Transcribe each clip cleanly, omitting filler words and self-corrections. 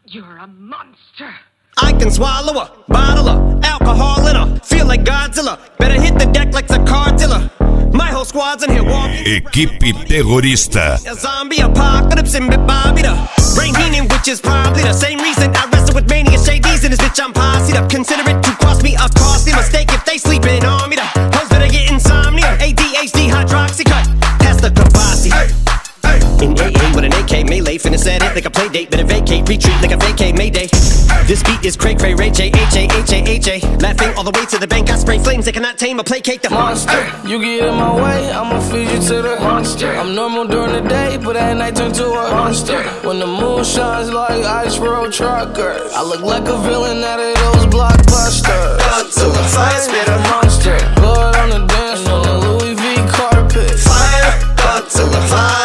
You're a monster. I can swallow a bottle of alcohol in her. Feel like Godzilla. Better hit the deck like the car dealer. My whole squad's in here walking. Equipe terrorista. A zombie apocalypse in Bobby. Brain healing, which is probably the same reason I wrestle with mania shades in this bitch. I'm posse up. Consider it to cost me a costly mistake if they sleeping on me. The hoes better get insomnia. ADHD hydroxy cut. Pass the Kavasi. In AA with an AK melee, finna set it like a play date. Better vacate, retreat like a vacate Mayday. This beat is cray cray, Ray J, H-A-H-A-H-A. Laughing all the way to the bank, I spray flames. They cannot tame or placate the monster. You get in my way, I'ma feed you to the monster. I'm normal during the day, but at night turn to a monster. When the moon shines like ice road truckers, I look like a villain out of those blockbusters. Up to the fire, spit a monster. Blood on the dance floor, the Louis V carpet. Fire, up to the fire.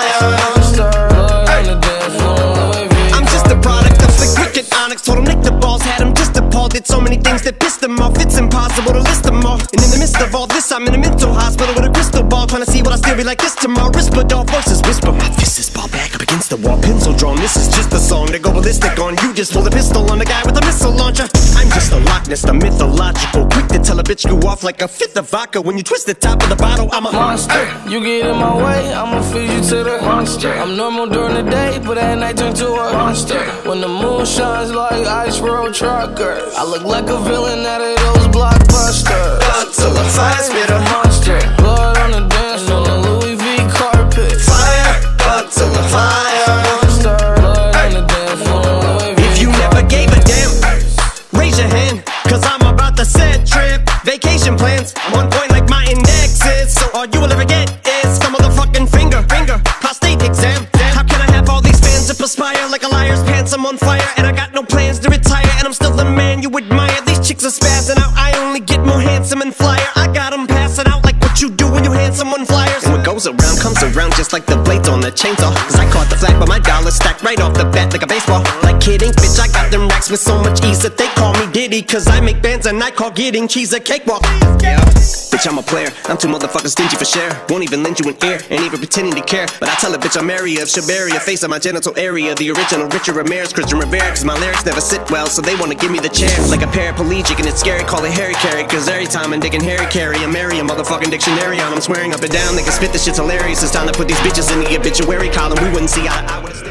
Told him lick the balls, had him just appalled. Did so many things that pissed him off. It's impossible to list them all. And in the midst of all this, I'm in a mental hospital with a crystal ball, trying to see what I still be like this tomorrow. Rispadol voices whisper, my fist is ball back up against the wall, pencil drawn. This is just a song to go ballistic on. You just pull a pistol on the guy with a missile launcher. I'm just a Loch Ness, the mythological, quick to tell a bitch you off like a fifth of vodka. When you twist the top of the bottle, I'm a monster. You get in my way, I'ma feed you to the monster. I'm normal during the day, but at night turn to a monster. When the moon shines like ice road truckers, I look like a villain out of those blockbusters. Up to the fire, spit a monster. Blood on the dance floor, the Louis V carpet. Fire, up to the fire. Monster. Blood on the dance floor, Louis V If you never gave a damn, raise your hand, cause I'm about to set trip. Vacation plans, I'm on point like my index is. So all you will ever get is a motherfucking finger. Prostate exam. How can I have all these fans that perspire like a liar's pants? I'm on fire and I got no plans to retire, and I'm still the man you admire. These chicks are spazzing out, I only get more handsome and flyer. I got them passing out like what you do when you hand someone flyers. And what goes around comes around just like the blades on the chainsaw. Cause I caught the flag but my dollar stacked right off the bat like a baseball. Like kidding, bitch, I got them racks with so much ease that they call me Diddy. Cause I make bands and I call getting cheese a cakewalk. Yeah, bitch, I'm a player, I'm too motherfucking stingy for share. Won't even lend you an ear, ain't even pretending to care. But I tell a bitch I'm area of Shabaria, face on my genital area. The original Richard Ramirez, Christian Rivera. Cause my lyrics never sit well, so they wanna give me the chair. Like a paraplegic and it's scary, call it Harry Carry. Cause every time I'm digging Harry Carry, I'm marry a motherfucking dictionary on. I'm swearing up and down, they can spit, this shit's hilarious. It's time to put these bitches in the obituary column. We wouldn't see eye to eye.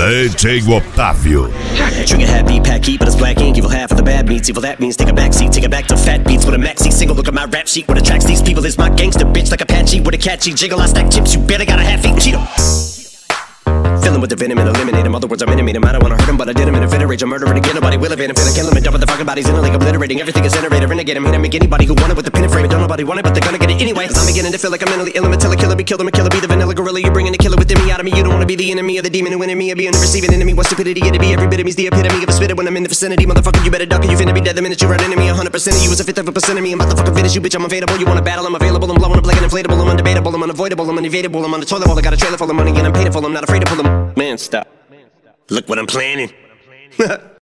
DJ Otávio. Trigger happy, pack heat, but it's black ink. Evil half of the bad meats. Evil that means take a back seat, take it back to fat beats with a maxi single. Look at my rap sheet. What attracts these people is my gangster bitch like Apache with a catchy jiggle. I stack chips, you better got a half-eaten Cheeto. Filling with the venom and eliminate him. Other words, I'm intimate him. I don't wanna hurt him, but I did him in a fit of rage. I'm murdering again. Nobody will evade him. Finna kill him and dump the fucking bodies in a lake, obliterating everything is generated. Renegade him. Hit him, make anybody who want it with the pin and frame. Don't nobody want it, but they're gonna get it anyway. Cause I'm beginning to feel like I'm mentally ill. I'm until a killer be killed. I'm a killer, be the vanilla gorilla. You're bringing the killer within me out of me. You don't wanna be the enemy of the demon who in me. Or being the receiving enemy. What stupidity it'd be. Every bit of me's the epitome of a spitter when I'm in the vicinity. Motherfucker, you better duck or you finna be dead the minute you run into me. 100% of you is a fifth of a percent of me. I'm about to fucking finish you, bitch. I'm available. You wanna battle? I'm available. I'm blowing up like an inflatable. I'm undebatable. I'm unavoidable. I'm unevadable. I'm on the toilet bowl. I got a trailer full of money and I'm paid for. I'm not afraid to pull them. Man, stop. Look what I'm planning.